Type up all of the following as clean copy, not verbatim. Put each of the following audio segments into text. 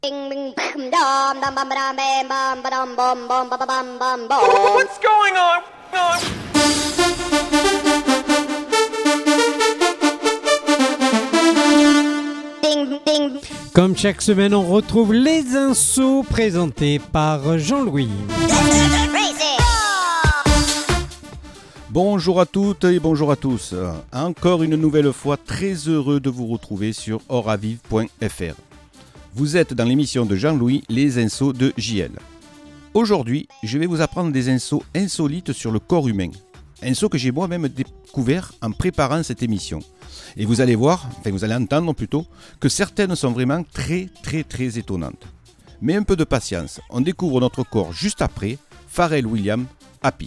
What's going on? Comme chaque semaine, on retrouve les insos présentés par Jean-Louis. Bonjour à toutes et bonjour à tous. Encore une nouvelle fois, très heureux de vous retrouver sur oravive.fr. Vous êtes dans l'émission de Jean-Louis, les insos de JL. Aujourd'hui, je vais vous apprendre des insos insolites sur le corps humain. Insos que j'ai moi-même découvert en préparant cette émission. Et vous allez voir, vous allez entendre plutôt, que certaines sont vraiment très étonnantes. Mais un peu de patience, on découvre notre corps juste après. Pharrell Williams, Happy.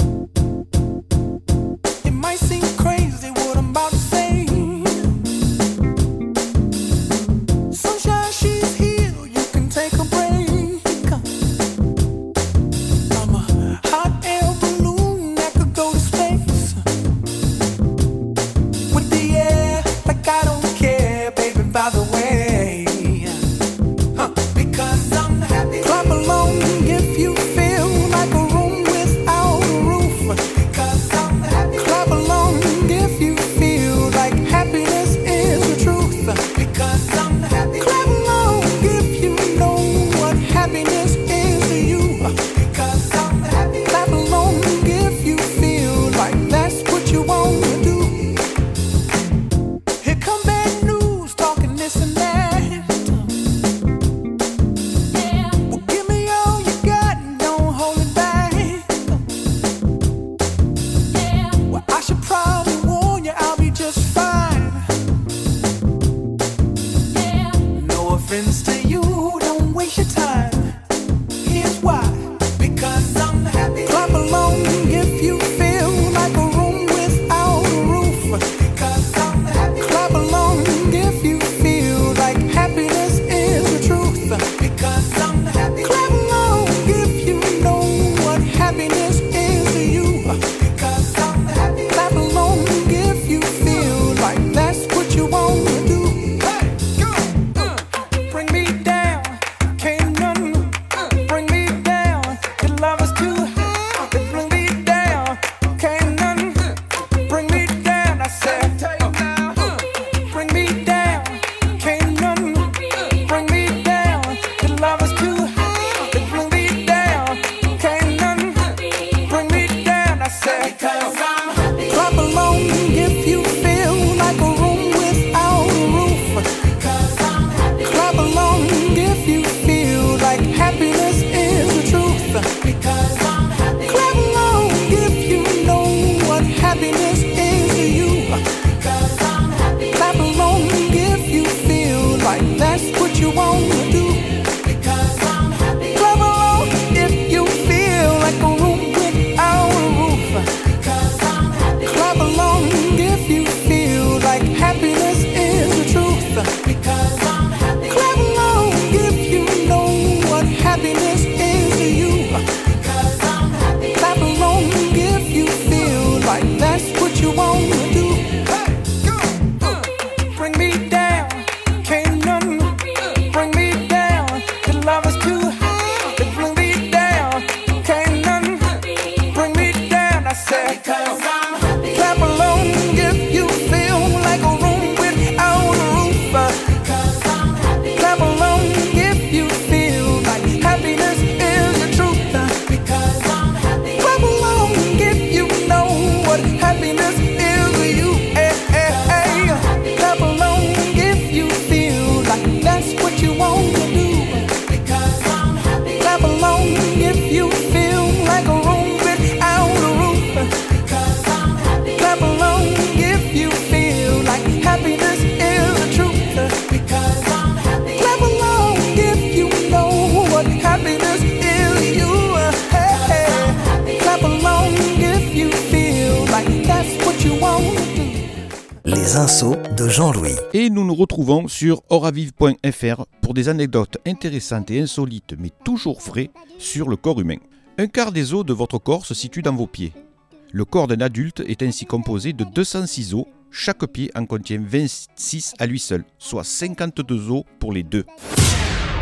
Les insos de Jean-Louis. Et nous nous retrouvons sur oravive.fr pour des anecdotes intéressantes et insolites, mais toujours frais, sur le corps humain. Un quart des os de votre corps se situe dans vos pieds. Le corps d'un adulte est ainsi composé de 206 os. Chaque pied en contient 26 à lui seul, soit 52 os pour les deux.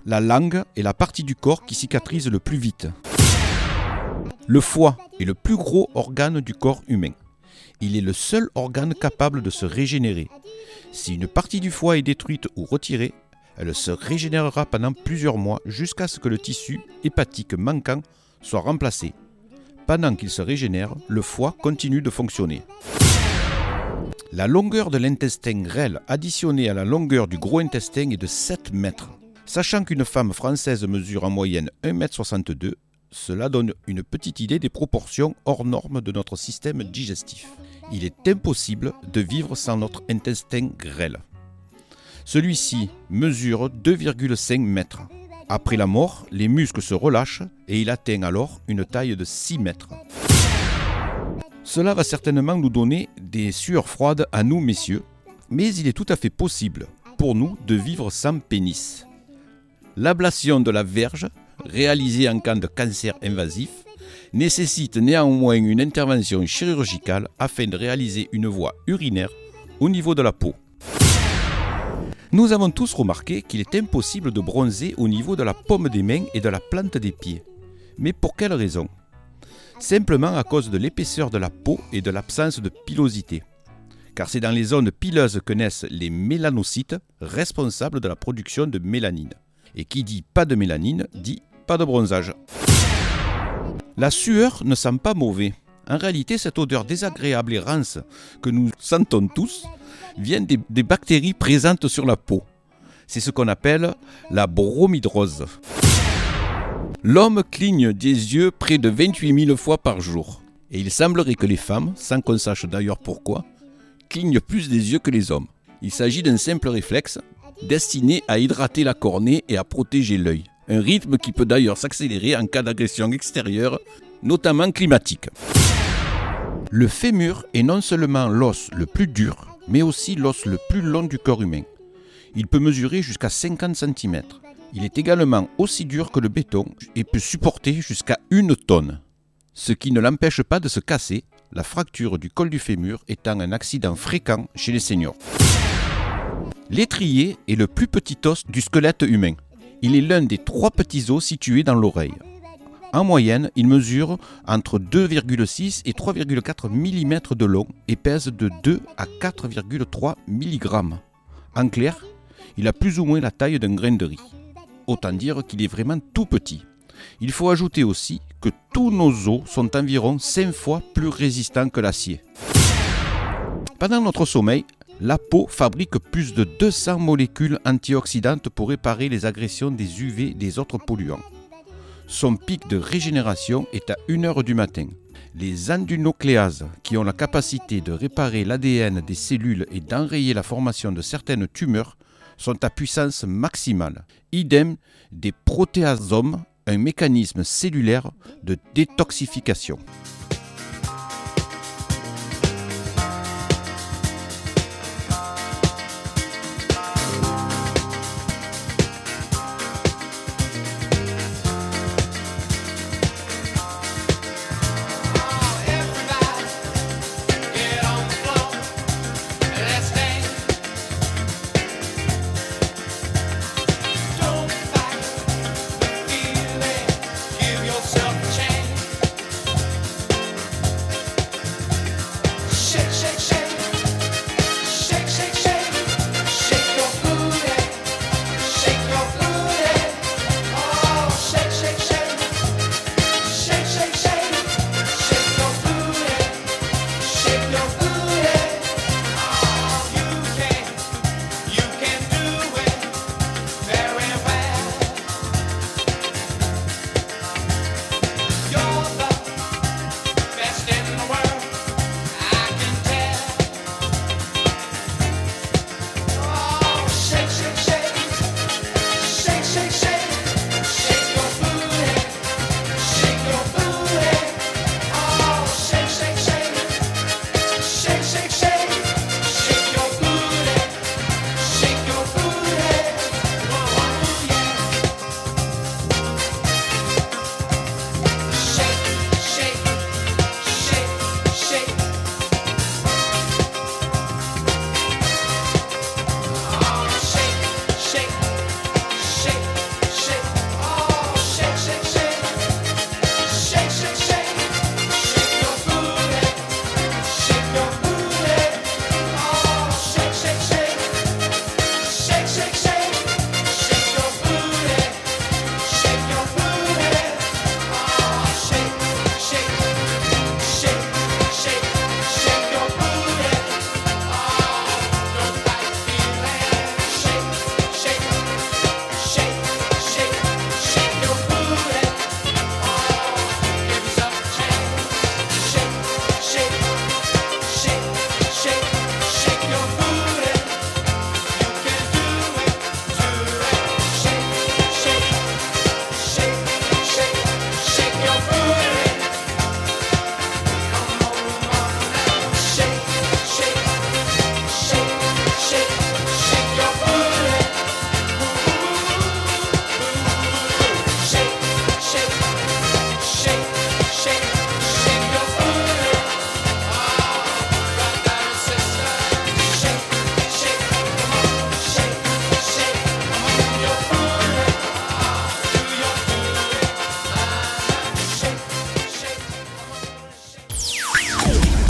La langue est la partie du corps qui cicatrise le plus vite. Le foie est le plus gros organe du corps humain. Il est le seul organe capable de se régénérer. Si une partie du foie est détruite ou retirée, elle se régénérera pendant plusieurs mois jusqu'à ce que le tissu hépatique manquant soit remplacé. Pendant qu'il se régénère, le foie continue de fonctionner. La longueur de l'intestin grêle additionnée à la longueur du gros intestin est de 7 mètres. Sachant qu'une femme française mesure en moyenne 1,62 m, cela donne une petite idée des proportions hors normes de notre système digestif. Il est impossible de vivre sans notre intestin grêle. Celui-ci mesure 2,5 mètres. Après la mort, les muscles se relâchent et il atteint alors une taille de 6 mètres. Cela va certainement nous donner des sueurs froides à nous, messieurs, mais il est tout à fait possible pour nous de vivre sans pénis. L'ablation de la verge, réalisée en cas de cancer invasif, nécessite néanmoins une intervention chirurgicale afin de réaliser une voie urinaire au niveau de la peau. Nous avons tous remarqué qu'il est impossible de bronzer au niveau de la paume des mains et de la plante des pieds. Mais pour quelle raison ? Simplement à cause de l'épaisseur de la peau et de l'absence de pilosité. Car c'est dans les zones pileuses que naissent les mélanocytes, responsables de la production de mélanine. Et qui dit pas de mélanine, dit pas de bronzage. La sueur ne sent pas mauvais. En réalité, cette odeur désagréable et rance que nous sentons tous vient des bactéries présentes sur la peau. C'est ce qu'on appelle la bromhydrose. L'homme cligne des yeux près de 28 000 fois par jour. Et il semblerait que les femmes, sans qu'on sache d'ailleurs pourquoi, clignent plus des yeux que les hommes. Il s'agit d'un simple réflexe destiné à hydrater la cornée et à protéger l'œil. Un rythme qui peut d'ailleurs s'accélérer en cas d'agression extérieure, notamment climatique. Le fémur est non seulement l'os le plus dur, mais aussi l'os le plus long du corps humain. Il peut mesurer jusqu'à 50 cm. Il est également aussi dur que le béton et peut supporter jusqu'à 1 tonne. Ce qui ne l'empêche pas de se casser, la fracture du col du fémur étant un accident fréquent chez les seniors. L'étrier est le plus petit os du squelette humain. Il est l'un des 3 petits os situés dans l'oreille. En moyenne, il mesure entre 2,6 et 3,4 mm de long et pèse de 2 à 4,3 mg. En clair, il a plus ou moins la taille d'un grain de riz. Autant dire qu'il est vraiment tout petit. Il faut ajouter aussi que tous nos os sont environ 5 fois plus résistants que l'acier. Pendant notre sommeil, la peau fabrique plus de 200 molécules antioxydantes pour réparer les agressions des UV des autres polluants. Son pic de régénération est à 1h du matin. Les endonucléases, qui ont la capacité de réparer l'ADN des cellules et d'enrayer la formation de certaines tumeurs, sont à puissance maximale. Idem des protéasomes, un mécanisme cellulaire de détoxification.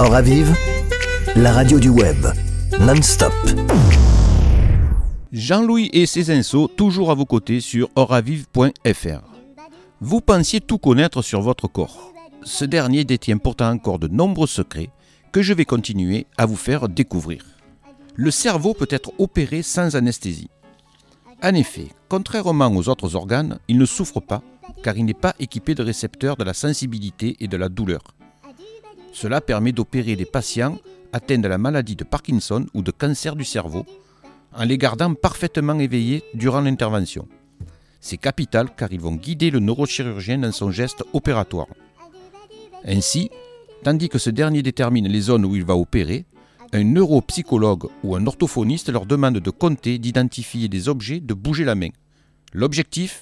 Oravive, la radio du web, non-stop. Jean-Louis et ses insos, toujours à vos côtés sur oravive.fr. Vous pensiez tout connaître sur votre corps. Ce dernier détient pourtant encore de nombreux secrets que je vais continuer à vous faire découvrir. Le cerveau peut être opéré sans anesthésie. En effet, contrairement aux autres organes, il ne souffre pas car il n'est pas équipé de récepteurs de la sensibilité et de la douleur. Cela permet d'opérer les patients atteints de la maladie de Parkinson ou de cancer du cerveau en les gardant parfaitement éveillés durant l'intervention. C'est capital car ils vont guider le neurochirurgien dans son geste opératoire. Ainsi, tandis que ce dernier détermine les zones où il va opérer, un neuropsychologue ou un orthophoniste leur demande de compter, d'identifier des objets, de bouger la main. L'objectif ?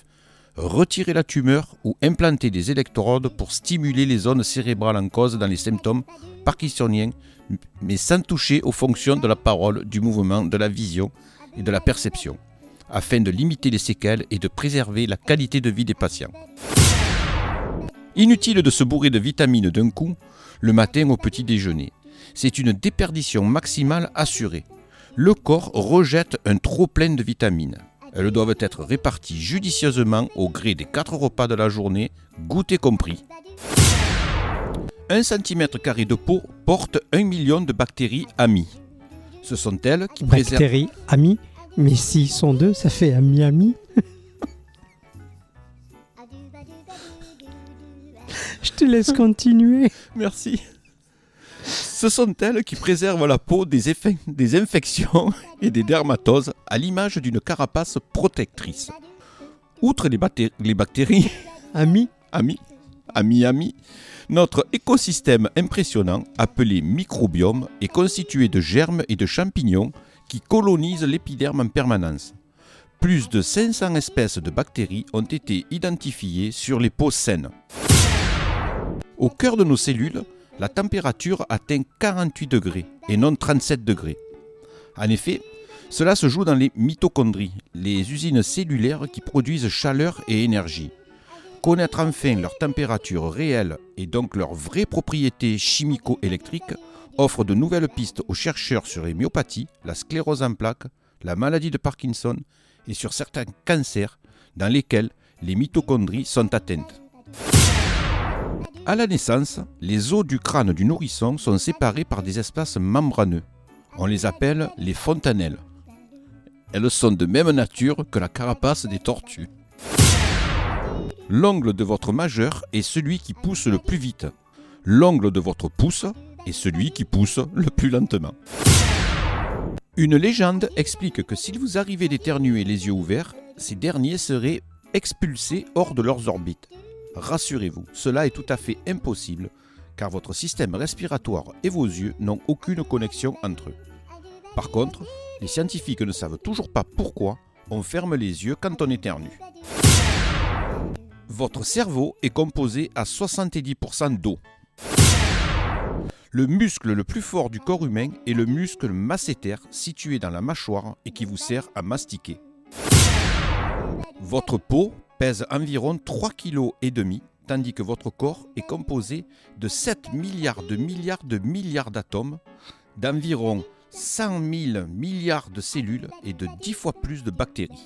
Retirer la tumeur ou implanter des électrodes pour stimuler les zones cérébrales en cause dans les symptômes parkinsoniens, mais sans toucher aux fonctions de la parole, du mouvement, de la vision et de la perception, afin de limiter les séquelles et de préserver la qualité de vie des patients. Inutile de se bourrer de vitamines d'un coup, le matin au petit déjeuner. C'est une déperdition maximale assurée. Le corps rejette un trop-plein de vitamines. Elles doivent être réparties judicieusement au gré des 4 repas de la journée, goûter compris. 1 cm² de peau porte 1 million de bactéries amies. Ce sont elles qui préservent... Bactéries amies ? Mais s'ils sont 2, ça fait ami-ami. Je te laisse continuer. Merci. Ce sont elles qui préservent la peau des infections et des dermatoses à l'image d'une carapace protectrice. Outre les bactéries, Ami, notre écosystème impressionnant, appelé microbiome, est constitué de germes et de champignons qui colonisent l'épiderme en permanence. Plus de 500 espèces de bactéries ont été identifiées sur les peaux saines. Au cœur de nos cellules, la température atteint 48 degrés et non 37 degrés. En effet, cela se joue dans les mitochondries, les usines cellulaires qui produisent chaleur et énergie. Connaître enfin leur température réelle et donc leurs vraies propriétés chimico-électriques offre de nouvelles pistes aux chercheurs sur les myopathies, la sclérose en plaques, la maladie de Parkinson et sur certains cancers dans lesquels les mitochondries sont atteintes. À la naissance, les os du crâne du nourrisson sont séparés par des espaces membraneux. On les appelle les fontanelles. Elles sont de même nature que la carapace des tortues. L'ongle de votre majeur est celui qui pousse le plus vite. L'ongle de votre pouce est celui qui pousse le plus lentement. Une légende explique que s'il vous arrivait d'éternuer les yeux ouverts, ces derniers seraient expulsés hors de leurs orbites. Rassurez-vous, cela est tout à fait impossible, car votre système respiratoire et vos yeux n'ont aucune connexion entre eux. Par contre, les scientifiques ne savent toujours pas pourquoi on ferme les yeux quand on éternue. Votre cerveau est composé à 70% d'eau. Le muscle le plus fort du corps humain est le muscle masséter situé dans la mâchoire et qui vous sert à mastiquer. Votre peau pèse environ 3,5 kg, tandis que votre corps est composé de 7 milliards d'atomes, d'environ 100 000 milliards de cellules et de 10 fois plus de bactéries.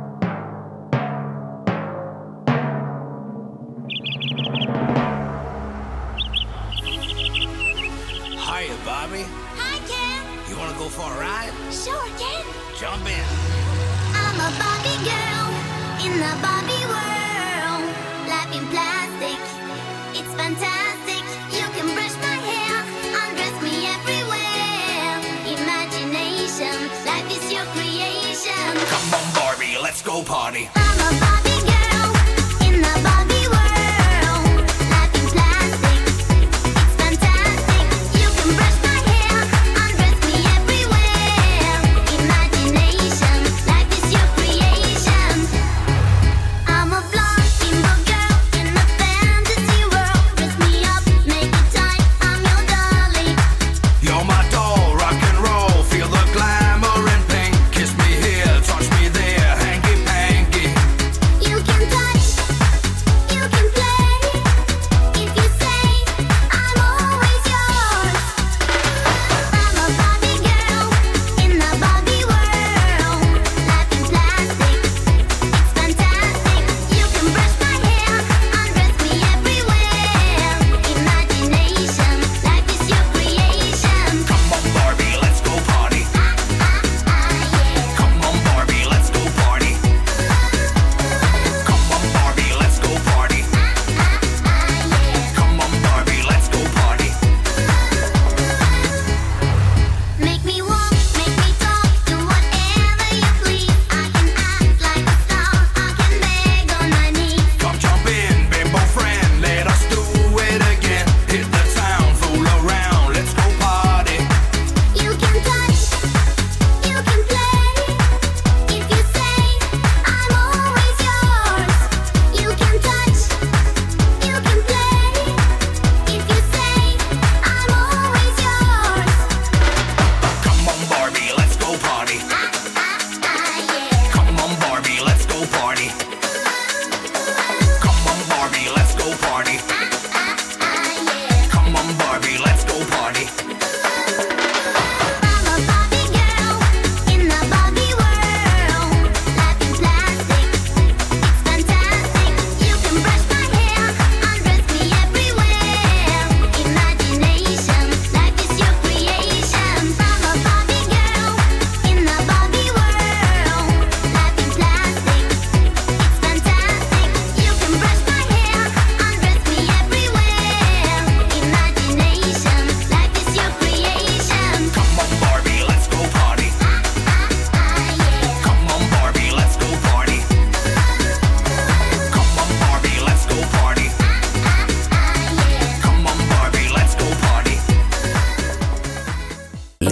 Hiya, Bobby. Hi, Ken. You wanna go for a ride? Sure, Ken. Jump in. I'm a Barbie girl in the Barbie world. Life in plastic, it's fantastic. You can brush my hair, undress me everywhere. Imagination, life is your creation. Come on, Barbie, let's go party. I'm a Barbie girl in the Barbie world. Life in plastic, it's fantastic. You can brush my hair, undress me everywhere. Imagination, life is your creation. I'm a blonde bimbo girl in a fantasy world. Dress me up, make it tight, I'm your darling. You're my doll, rock and roll. Feel the glamour and pink. Kiss me here, touch me there, hanky panky.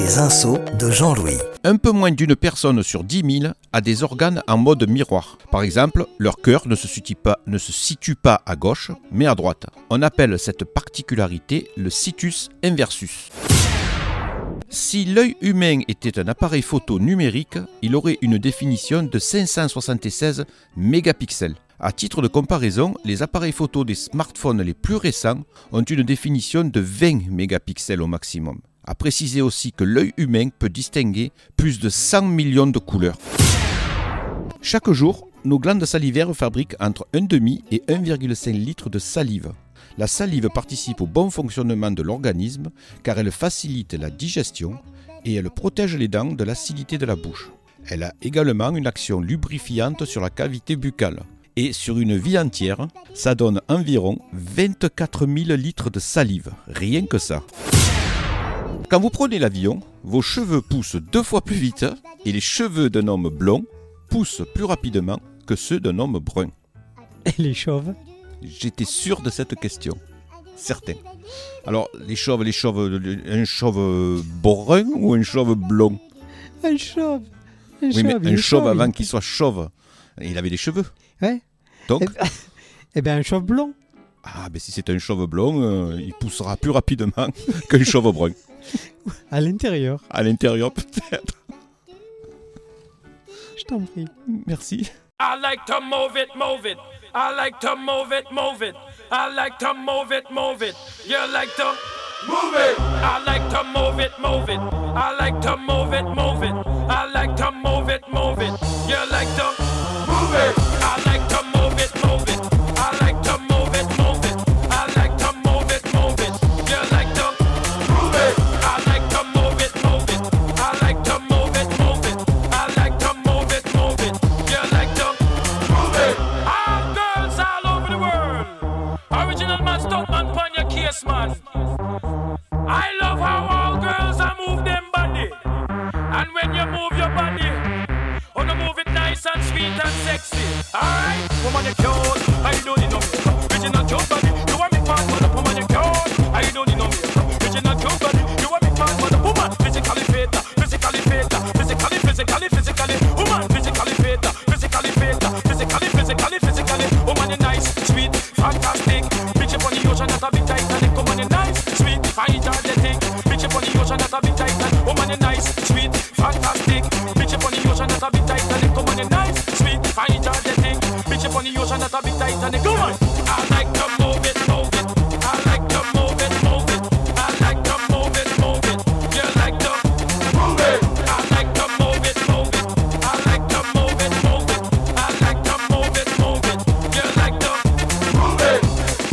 Les insos de Jean-Louis. Un peu moins d'une personne sur 10 000 a des organes en mode miroir. Par exemple, leur cœur ne se situe pas à gauche, mais à droite. On appelle cette particularité le situs inversus. Si l'œil humain était un appareil photo numérique, il aurait une définition de 576 mégapixels. À titre de comparaison, les appareils photo des smartphones les plus récents ont une définition de 20 mégapixels au maximum. À préciser aussi que l'œil humain peut distinguer plus de 100 millions de couleurs. Chaque jour, nos glandes salivaires fabriquent entre 1,5 et 1,5 litres de salive. La salive participe au bon fonctionnement de l'organisme car elle facilite la digestion et elle protège les dents de l'acidité de la bouche. Elle a également une action lubrifiante sur la cavité buccale. Et sur une vie entière, ça donne environ 24 000 litres de salive. Rien que ça. Quand vous prenez l'avion, vos cheveux poussent 2 fois plus vite et les cheveux d'un homme blond poussent plus rapidement que ceux d'un homme brun. Et les chauves? J'étais sûr de cette question. Certain. Alors, un chauve brun ou un chauve blond? Un chauve. Oui, mais un chauve avant qu'il soit chauve, il avait des cheveux. Ouais. Donc Eh bien, un chauve blond. Ah, ben si c'est un chauve blond, il poussera plus rapidement qu'un chauve brun. À l'intérieur. À l'intérieur, peut-être. Je t'en prie. Merci. I like to move it, move it. I like to move it, move it. I like to move it, move it. You like to move it. I like to move it, move it. I like to move it, move it. I like to move it, move it. You like to move it. I like to move it, move it. I like to move it, move it. I like to move it, move it. You like to move it. I like to move it, move it. I like to move it, move it. I like to move it, move it. You like to move it. All girls all over the world. Original man, stunt man, pon your case, man. I love how all girls are move them body. And when you move your body, oh, you move it nice and sweet and sexy. Alright, woman, you cute. I don't need no makeup. Original cute body. You want me fat, mother, woman, you cute. I don't need no makeup. Original cute body. You want me fat, mother, woman. Physically fit, physically fit, physically. Woman, physically fit, physically. Woman, you nice, sweet, fantastic. Bitch up on the ocean, not a big Titanic. Woman, you nice, sweet, fine, energetic. Bitch up on the ocean, not a big Titanic. Woman, you nice, sweet, fantastic. Bitch up on the ocean, not a big Titanic. Woman, you nice, sweet, fine, energetic. Bitch up on the ocean, not a big Titanic. Come on, I like to move it, move it. I like to move it, move it. I like to move it, move it. You like to move it. I like to move it, move it. I like to move it, move it. I like to move it, move it. You like to move it.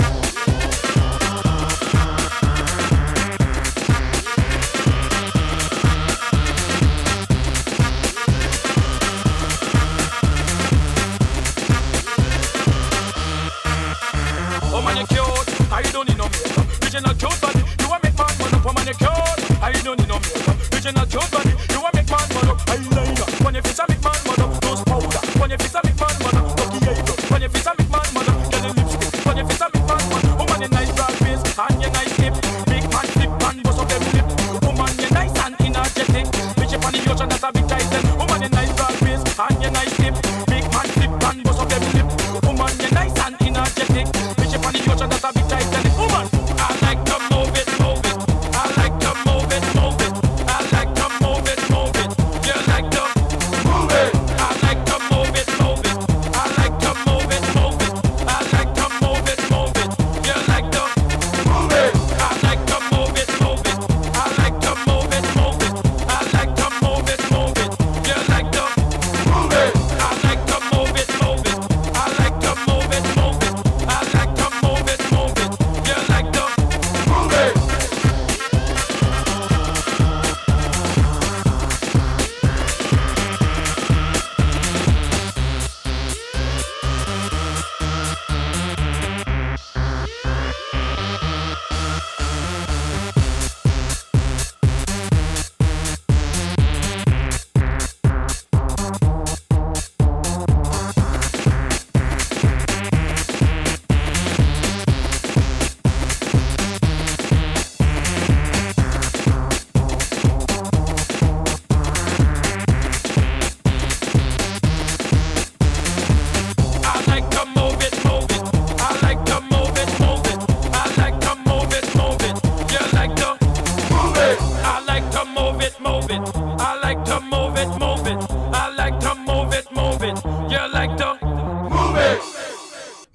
Oh man, you cute. I don't need no makeup. Original cute body. You want make man man up. Oh man, you cute. I don't need no makeup. Original cute body. You want make man man up. Eyeliner. When you face a make man man up. Nose powder. When you face a make man man up. Lucky eyebrow. When you face a make man man up. Get a lipstick. When you face a make man man up. Oh man, you nice broad face and you nice hip. Make man flip and bust up them lip. Oh man, you nice and energetic. Bitch up on the ocean, that's a big titan. Oh man, you nice broad face and you nice hip. Make man flip and bust up them lip. Oh man, you nice and energetic. Bitch up on the ocean, that's a big titan. Oh man, I like to move it, move it. I like to move it, move it. I like to move it, move it. You like to move it. I like to move it, move it. I like to move it, move it.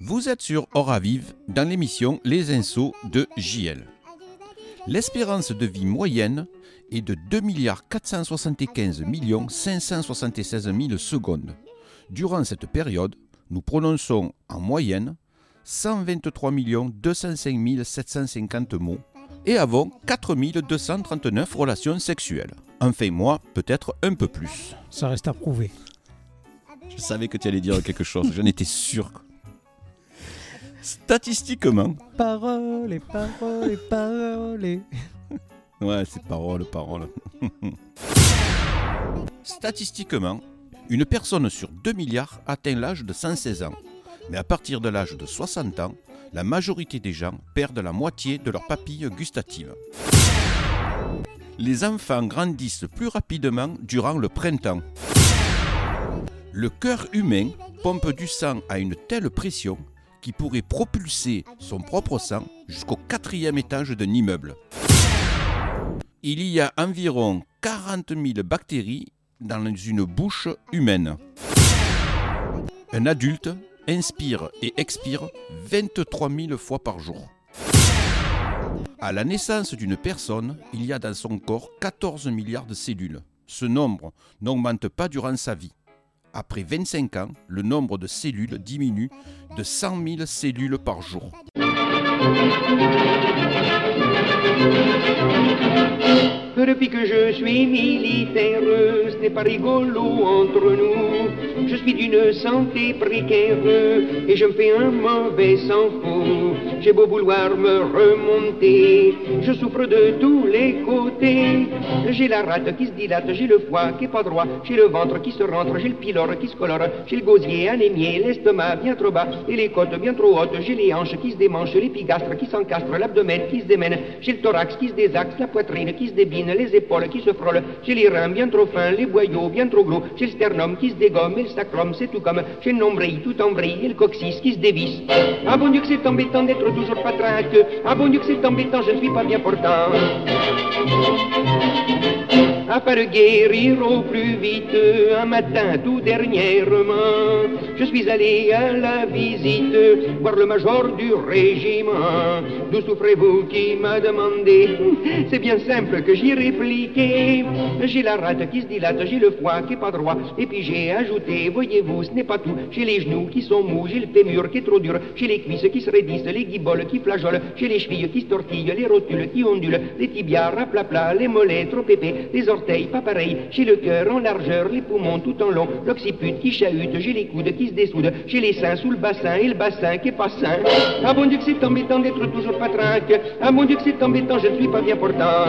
Vous êtes sur Hora Vive dans l'émission Les Insos de JL. L'espérance de vie moyenne est de 2 475 576 000 secondes. Durant cette période, nous prononçons en moyenne 123 205 750 mots et avons 4 239 relations sexuelles. Enfin moi, peut-être un peu plus. Ça reste à prouver. Je savais que tu allais dire quelque chose, j'en étais sûr. Statistiquement... Paroles et paroles et paroles. Ouais, c'est paroles. Statistiquement, une personne sur 2 milliards atteint l'âge de 116 ans. Mais à partir de l'âge de 60 ans, la majorité des gens perdent la moitié de leurs papilles gustatives. Les enfants grandissent plus rapidement durant le printemps. Le cœur humain pompe du sang à une telle pression qui pourrait propulser son propre sang jusqu'au 4e étage d'un immeuble. Il y a environ 40 000 bactéries dans une bouche humaine. Un adulte inspire et expire 23 000 fois par jour. À la naissance d'une personne, il y a dans son corps 14 milliards de cellules. Ce nombre n'augmente pas durant sa vie. Après 25 ans, le nombre de cellules diminue de 100 000 cellules par jour. Depuis que je suis militaire, ce n'est pas rigolo entre nous. Je suis d'une santé précaire et je me fais un mauvais sang-fou. J'ai beau vouloir me remonter, je souffre de tous les côtés. J'ai la rate qui se dilate, j'ai le foie qui est pas droit, j'ai le ventre qui se rentre, j'ai le pylore qui se colore, j'ai le gosier anémié, l'estomac bien trop bas et les côtes bien trop hautes. J'ai les hanches qui se démanchent, l'épigastre qui s'encastre, l'abdomen qui se démène, j'ai le thorax qui se désaxe, la poitrine qui se débine, les épaules qui se frôlent, j'ai les reins bien trop fins, les boyaux bien trop gros, j'ai le sternum qui se dégomme et le sacrum c'est tout comme, j'ai le nombril tout en vrille et le coccyx qui se dévisse. Ah bon Dieu que c'est embêtant d'être toujours patraque, ah bon Dieu que c'est embêtant, je ne suis pas bien portant. Afin de guérir au plus vite, un matin tout dernièrement, je suis allé à la visite, voir le major du régiment. D'où souffrez-vous qui m'a demandé? C'est bien simple que j'y répliqué. J'ai la rate qui se dilate, j'ai le foie qui est pas droit, et puis j'ai ajouté, voyez-vous, ce n'est pas tout. J'ai les genoux qui sont mous, j'ai le fémur qui est trop dur, j'ai les cuisses qui se raidissent, les guiboles qui flageolent, j'ai les chevilles qui se tortillent, les rotules qui ondulent, les tibias raplapla, les mollets trop épais, les orteils pas pareils, j'ai le cœur en largeur, les poumons tout en long, l'occiput qui chahute, j'ai les coudes qui se dessoudent, j'ai les seins sous le bassin et le bassin qui est pas sain. Ah bon Dieu que c'est embêtant d'être toujours patraque, ah bon Dieu que c'est embêtant, je ne suis pas bien portant.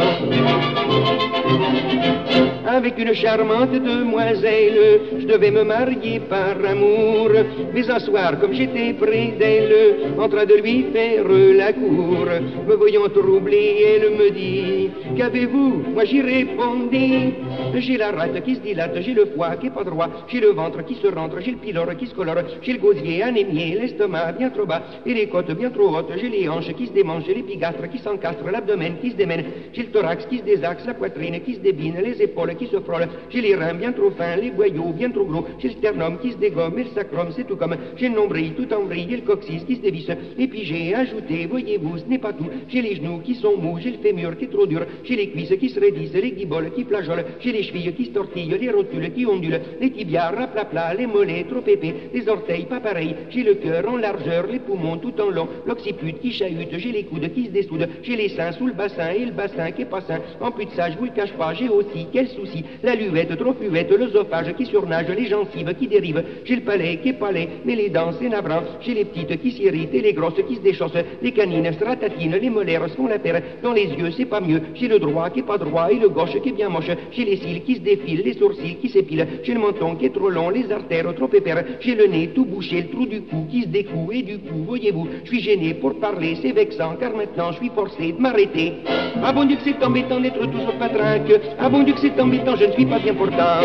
Avec une charmante demoiselle, je devais me marier par amour, mais un soir comme j'étais près d'elle, en train de lui faire la cour, me voyant troublé, elle me dit, qu'avez-vous? Moi j'y répondis, j'ai la rate qui se dilate, j'ai le foie qui est pas droit, j'ai le ventre qui se rentre, j'ai le pylore qui se colore, j'ai le gosier anémié, l'estomac bien trop bas et les côtes bien trop hautes, j'ai les hanches qui se démangent, j'ai l'épigastre qui s'encastre, l'abdomen qui se démène, j'ai le thorax qui se désaxe, la poitrine qui se débine, les épaules qui se frôlent, j'ai les reins bien trop fins, les boyaux bien trop gros, j'ai le sternum qui se dégomme et le sacrum c'est tout comme, j'ai le nombril tout en vrille et le coccyx qui se dévisse, et puis j'ai ajouté, voyez-vous, ce n'est pas tout, j'ai les genoux qui sont mous, j'ai le fémur qui est trop dur, j'ai les cuisses qui se raidissent, les guiboles qui flageolent, j'ai les chevilles qui se tortillent, les rotules qui ondulent, les tibias raplapla, les mollets trop épais, les orteils pas pareils, j'ai le cœur en largeur, les poumons tout en long, l'occiput qui chahute, j'ai les coudes qui se dessoudent, j'ai les seins sous le bassin et le bassin qui est pas sain. En plus de ça, je vous le cache pas, j'ai aussi, quel souci, la luette trop fluette, l'œsophage qui surnage, les gencives qui dérivent, j'ai le palais qui est pas laid, mais les dents c'est navrant, j'ai les petites qui s'irritent et les grosses qui se déchaussent, les canines se ratatinent, les molaires se font la terre, dans les yeux c'est pas mieux, j'ai le droit qui est pas droit et le gauche qui est bien moche, j'ai les cils qui se défilent, les sourcils qui s'épilent, j'ai le menton qui est trop long, les artères trop épais, j'ai le nez tout bouché, le trou du cou qui se découd et du coup, voyez-vous, je suis gêné pour parler, c'est vexant car maintenant je suis forcé de m'arrêter. Ah bon Dieu que c'est embêtant d'être toujours patraque, ah bon Dieu que c'est embêtant, je ne suis pas bien portant.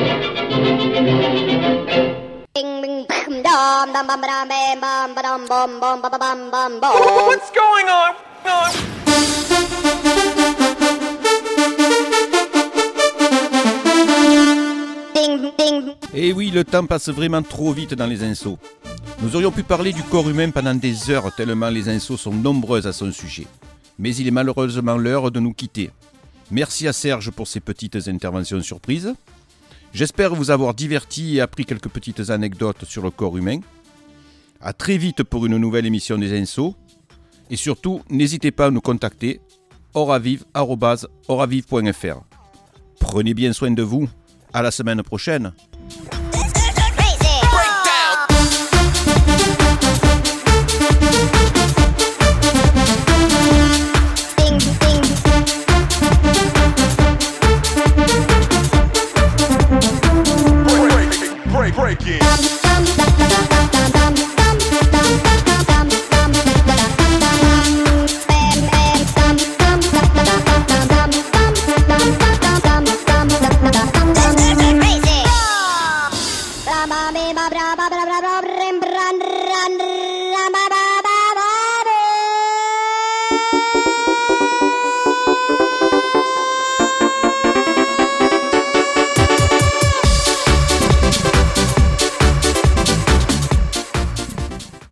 Bing, bing, bam, dum, dum, bum, bam, bam, bam, bam, bam, bam, bam, bam, bam. What's going on? Ding, ding. Et oui, le temps passe vraiment trop vite dans les insos. Nous aurions pu parler du corps humain pendant des heures tellement les infos sont nombreuses à son sujet. Mais il est malheureusement l'heure de nous quitter. Merci à Serge pour ses petites interventions surprises. J'espère vous avoir diverti et appris quelques petites anecdotes sur le corps humain. À très vite pour une nouvelle émission des Insos. Et surtout, n'hésitez pas à nous contacter oravive@oravive.fr. Prenez bien soin de vous. À la semaine prochaine.